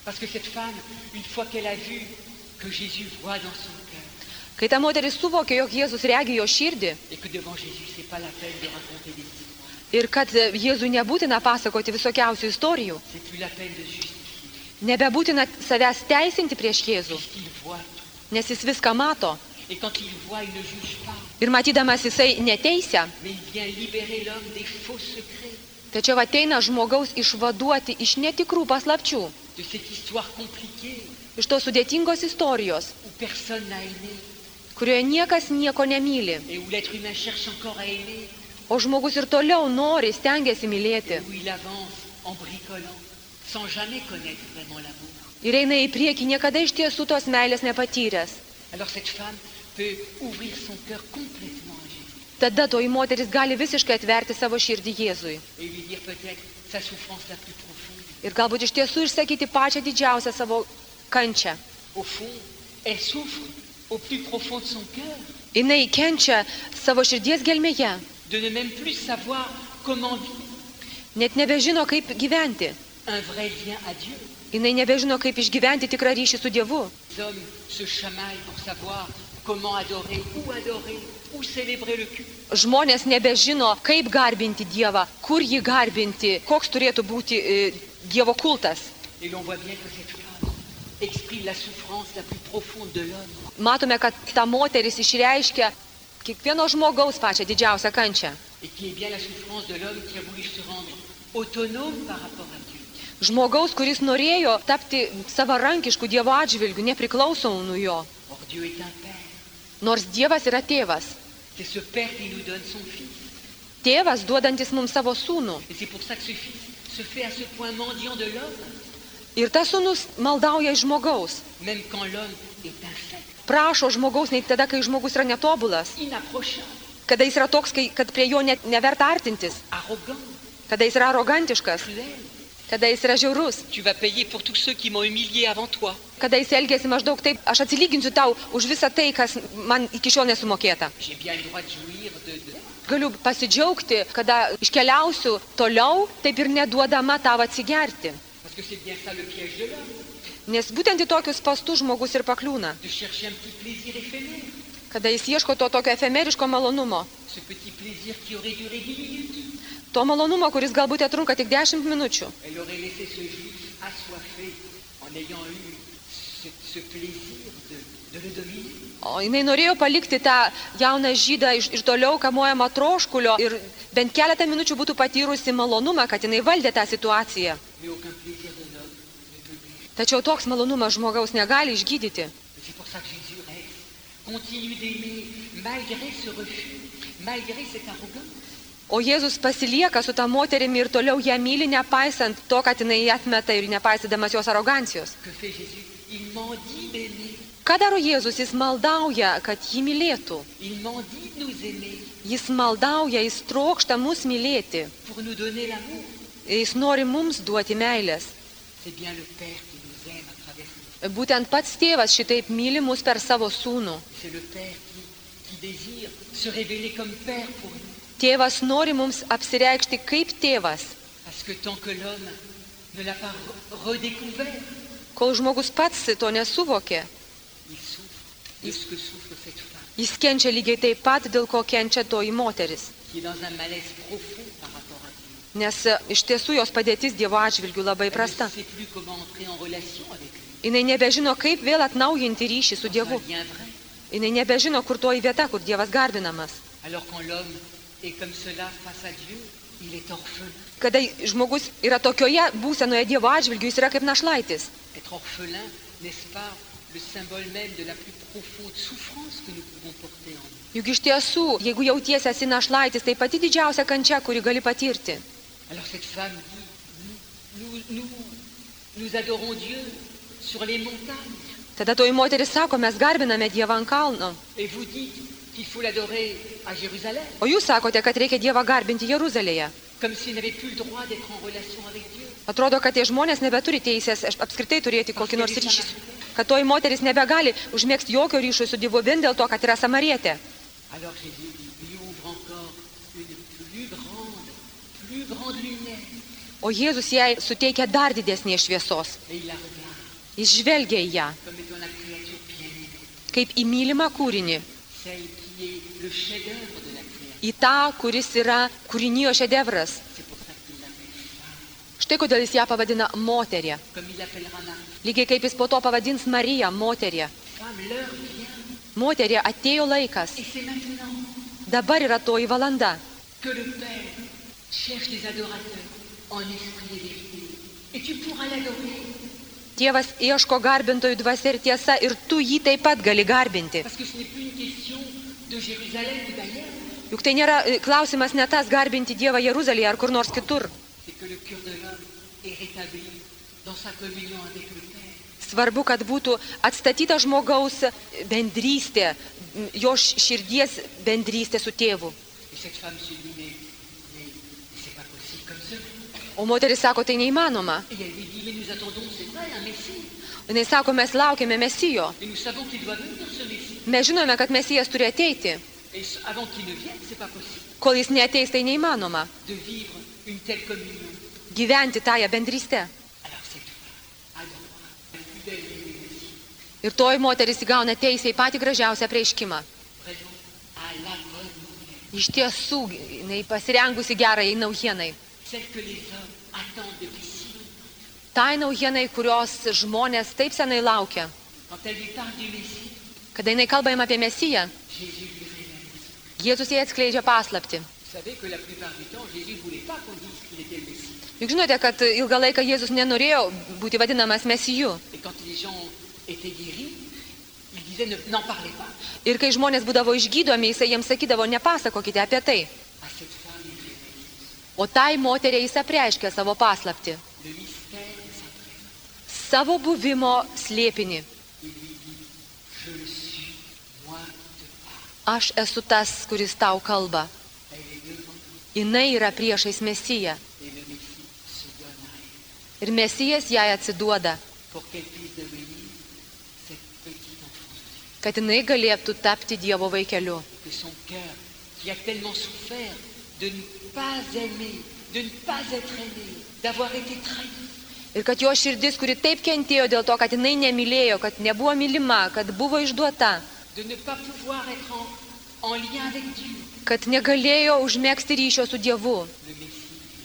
Parce que cette femme, une fois qu'elle a vu que Jésus voit dans son cœur, Kai ta moteris suvokė, jog Jėzus regi jo širdį et que devant Jésus, c'est pas la peine de raconter des histoires, ir kad Jėzui nebūtina pasakoti visokiausių istorijų, c'est plus la peine de justifier, nebebūtina savęs teisinti prieš Jėzų, puisqu'il voit tout. nes jis viską mato. Et quand il voit, il ne juge pas, Ir matydamas jisai neteisia, mais il vient libérer l'homme des faux secrets, tačiau ateina žmogaus išvaduoti iš netikrų paslapčių, de cette histoire compliquée iš tos sudėtingos istorijos, où personne n'a aimé kurioje niekas nieko nemyli, et où l'être humain cherche encore à aimer, o žmogus ir toliau nori, stengiasi mylėti. où il avance en bricolant, sans jamais connaître vraiment l'amour. Ir eina į priekį niekada iš tiesų tos meilės nepatyręs. Alors cette femme peut ouvrir son cœur complètement à Jésus Tada toji moteris gali visiškai atverti savo širdį Jėzui. et lui dire peut-être sa souffrance la plus profonde. Ir galbūt iš tiesų išsakyti pačią didžiausią savo kančią. Au fond, elle souffre au plus profond de son cœur, Jinai kenčia savo širdies gelmėje. de ne même plus savoir comment vivre Net nebežino, kaip gyventi. un vrai lien à Dieu. Jinai nebežino, kaip išgyventi tikrą ryšį su Dievu. Les hommes se chamaillent pour savoir comment adorer, où célébrer le culte. Žmonės nebežino, kaip garbinti Dievą, kur jį garbinti, koks turėtų būti Dievo kultas. Et l'on voit bien que cette femme exprime la souffrance la plus profonde de l'homme. Matome, kad ta moteris išreiškia kiekvieno žmogaus pačią didžiausią kančią. Et qui est bien la souffrance de l'homme qui a voulu se rendre autonome par rapport à Dieu. Žmogaus, kuris norėjo tapti savarankišku Dievo atžvilgiu, nepriklausomų nuo jo. Or Dieu est un Père. Nors Dievas yra tėvas. C'est ce Père qui nous donne son Fils. Tėvas duodantis mums savo sūnų. Et c'est pour ça que ce Fils se fait à ce point mendiant de l'homme, Ir tas sūnus maldauja iš žmogaus. même quand l'homme est infect, Prašo žmogaus net tada, kai žmogus yra netobulas. inapprochable, Kada jis yra toks, kad prie jo net neverta artintis. arrogant, Kada jis yra arogantiškas. cruel. Kada jis yra žiaurus. Tu vas payer pour tous ceux qui m'ont humilié avant toi. Kada jis elgėsi maždaug taip, aš atsilyginsiu tau už visą tai, kas man iki šiol nesumokėta. J'ai bien le droit de jouir de... Galiu pasidžiaugti, kada iškeliausiu toliau, taip ir neduodama tau atsigerti. Parce que c'est bien ça le piège de l'homme, Nes būtent į tokius pastus žmogus ir pakliūna. de chercher un petit plaisir éphémère. Kada jis ieško to tokio efemeriško malonumo. Ce petit plaisir qui aurait duré 10 minutes. To malonumo, kuris galbūt trunka tik 10 minučių. Elle aurait laissé ce juif assoiffé en ayant eu ce plaisir de le dominer. O jinai norėjo palikti tą jauną žydą ir toliau kamuojamą troškulio ir bent keletą minučių būtų patyrusi malonumą, kad jinai valdė tą situaciją. Mais aucun plaisir de l'homme ne peut lui. Tačiau toks malonumas žmogaus negali išgydyti. Et c'est pour ça que Jésus reste, continue d'aimer malgré ce refus, malgré cette arrogance. O Jėzus pasilieka su tą moterimi ir toliau ją myli, nepaisant to, kad jinai jį atmeta ir nepaisydamas jos arogancijos. Que fait Jésus? Il mendie d'aimer, Ką daro Jėzus? Jis maldauja, kad jį mylėtų. il mendie de nous aimer Jis maldauja, jis trokšta mus mylėti. pour nous donner l'amour. Jis nori mums duoti meilės. C'est bien le Père qui nous aime à travers nous. Būtent pats tėvas šitaip myli mus per savo sūnų. C'est le Père qui désire se révéler comme Père pour nous. Tėvas nori mums apsireikšti kaip tėvas. Parce que tant que l'homme ne l'a pas redécouvert, Kol žmogus pats to nesuvokė, il souffre de ce que souffre cette femme, jis kenčia lygiai taip pat, dėl ko kenčia toji moteris. qui est dans un malaise profond par rapport à Dieu. Nes iš tiesų jos padėtis Dievo atžvilgių labai Elle ne prasta. sait plus comment entrer en relation avec lui. Jinai nebežino, kaip vėl atnaujinti ryšį su C'est Dievu. un lien vrai. Jinai nebežino, kur toji vieta, kur Dievas garbinamas. Alors quand l'homme est comme cela face à Dieu, il est orphelin. Kada žmogus yra tokioje būsenoje Dievo atžvilgių, jis yra kaip našlaitis. Être orphelin, n'est-ce pas le symbole même de la plus profonde souffrance que nous pouvons porter en nous? Juk iš tiesų, jeigu jautiesi esi našlaitis, tai pati didžiausia kančia, kuri gali patirti. Alors cette femme dit, nous adorons Dieu sur les montagnes. Tada toji moteris sako, mes garbiname Dievą ant kalno. Et vous dites qu'il faut l'adorer à Jérusalem, O jūs sakote, kad reikia Dievą garbinti Jeruzalėje. comme s'il n'avait plus le droit d'être en relation avec Dieu. Atrodo, kad tie žmonės nebeturi teisės apskritai turėti kokį nors ryšį. Kad toji moteris nebegali užmėgsti jokio ryšio su Dievu vien dėl to, kad yra samarietė. Alors Jésus lui ouvre encore une plus grande lumière. O Jėzus jai suteikia dar didesnės šviesos. Et il la regarde. Jis žvelgia į ją, comme étant la créature bien-aimée, kaip į mylimą kūrinį, celle qui est le chef-d'œuvre de la création. į tą, kuris yra kūrinijo šedevras. C'est pour ça qu'il l'appelle femme, Štai kodėl jis ją pavadina moterė. comme il l'appellera Marie. Lygiai kaip jis po to pavadins Mariją moterė. Femme, l'heure vient, Moterė, atėjo laikas. et c'est maintenant Dabar yra toji valanda, que le Père cherche des adorateurs en esprit et vérité. Et tu pourras l'adorer, Dievas ieško garbintojų dvasia ir tiesa ir tu jį taip pat gali garbinti. parce que ce n'est plus une question de Jérusalem ou d'ailleurs, Juk tai nėra klausimas ne tas garbinti Dievą Jeruzalėje ar kur nors kitur. c'est que le cœur de l'homme est rétabli dans sa communion avec le Père. Svarbu, kad būtų atstatyta žmogaus bendrystė, jo širdies bendrystė su tėvu. Et cette femme se dit, mais c'est pas possible comme ça. O moteris sako, tai neįmanoma. Et elle lui dit, mais nous attendons, c'est vrai, un Messie. Jis sako, mes laukiame Mesijo. Et nous savons qu'il doit venir, ce Messie. Mes žinome, kad Mesijas turi ateiti. Et avant qu'il ne vienne, c'est pas possible Kol jis neateis, tai neįmanoma. de vivre une telle communion. Gyventi tąją bendrystę. Alors cette femme a droit à la plus belle des Messies, Ir toji moteris įgauna teisę į patį gražiausią apreiškimą. vraiment à la bonne nouvelle, Iš tiesų, jinai pasirengusi gerai naujienai. celle que les hommes attendent depuis si longtemps. Tai naujienai, kurios žmonės taip senai laukia. Quand elle lui parle du Messie, Kada jinai kalba jam apie Mesiją, Jésus lui révèle. Jėzus jai atskleidžia paslaptį. Vous savez que la plupart du temps, Jésus ne voulait pas qu'on dise qu'il était le Messie. Juk žinote, kad ilgą laiką Jėzus nenorėjo būti vadinamas Mesiju. Et quand les gens étaient guéris, il disait n'en parlez pas. Ir kai žmonės būdavo išgydomi, jisai jiems sakydavo, nepasakokite apie tai. À cette femme, il révèle O tai moteriai jis apreiškė savo paslaptį. le mystère de sa présence. Savo buvimo slėpinį. Il lui dit, je le suis, moi te parle. Aš esu tas, kuris tau kalba. Elle est devant lui Jinai yra priešais Mesiją. et le Messie se donne à elle Ir Mesijas jai atsiduoda, pour qu'elle puisse devenir cette petite enfant de Dieu. kad jinai galėtų tapti Dievo vaikeliu. Que son cœur, qui a tellement souffert de ne pas aimer, de ne pas être aimé, d'avoir été trahi, Ir kad jo širdis, kuri taip kentėjo dėl to, kad jinai nemylėjo, kad nebuvo mylima, kad buvo išduota, de ne pas pouvoir être en lien avec Dieu, kad negalėjo užmėgsti ryšio su Dievu. le Messie,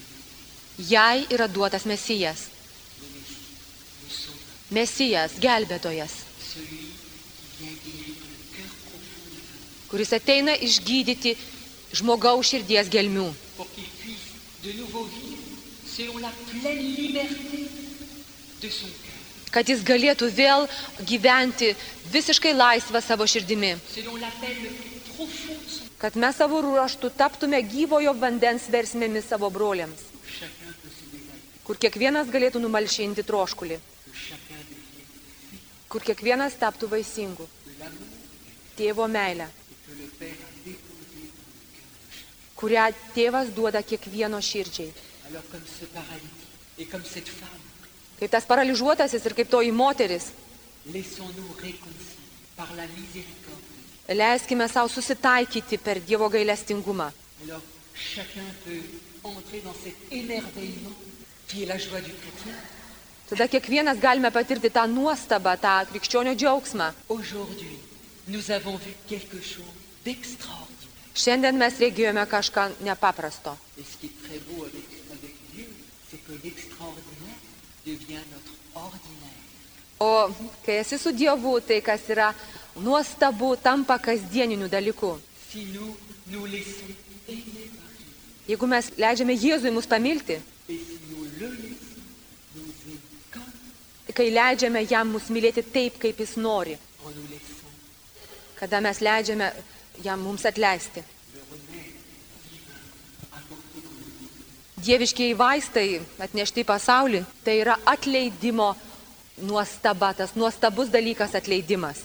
Jai yra duotas Mesijas. le Messie, le Sauveur, Mesijas, gelbėtojas, celui qui vient guérir le cœur profond des hommes, kuris ateina išgydyti žmogaus širdies gelmių, pour qu'il puisse de nouveau vivre selon la pleine liberté de son cœur, kad jis galėtų vėl gyventi visiškai laisvą savo širdimi, selon l'appel le plus profond de son cœur. kad mes savo ruoštų taptume gyvojo vandens versmėmis savo broliams, Chacun peut se dégager, kur kiekvienas galėtų numalšinti troškulį, que chacun devienne kur kiekvienas taptų vaisingu, de l'amour tėvo meilę, et que le Père a déposé dans le cœur de chacun. kurią tėvas duoda kiekvieno širdžiai. Alors comme ce paralytique et comme cette femme, Kaip tas paralyžiuotasis ir kaip toji moteris, laissons-nous réconcilier par la miséricorde de Dieu. leiskime savo susitaikyti per Dievo gailestingumą. Alors chacun peut entrer dans cet émerveillement qui est la joie du chrétien. Tada kiekvienas galime patirti tą nuostabą, tą krikščionio džiaugsmą. Aujourd'hui, nous avons vu quelque chose d'extraordinaire. Šiandien mes regėjome kažką nepaprasto. Et ce qui est très beau avec Dieu, c'est que l'extraordinaire devient notre ordinaire. O kai esi su Dievu, tai kas yra nuostabu, tampa kasdieniniu dalyku. Si nous nous laissons aimer par Dieu, Jeigu mes leidžiame Jėzui mus pamilti, et si nous le laissons nous aimer comme kai leidžiame jam mus mylėti taip, kaip jis nori, en nous laissant kada mes leidžiame jam mums atleisti. le remède divin apporté dans le monde. Dieviškiai vaistai atnešti į pasaulį, tai yra atleidimo nuostaba, tas nuostabus dalykas atleidimas.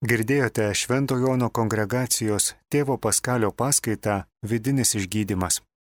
Girdėjote Švento Jono kongregacijos tėvo Paskalio paskaitą Vidinis išgydymas.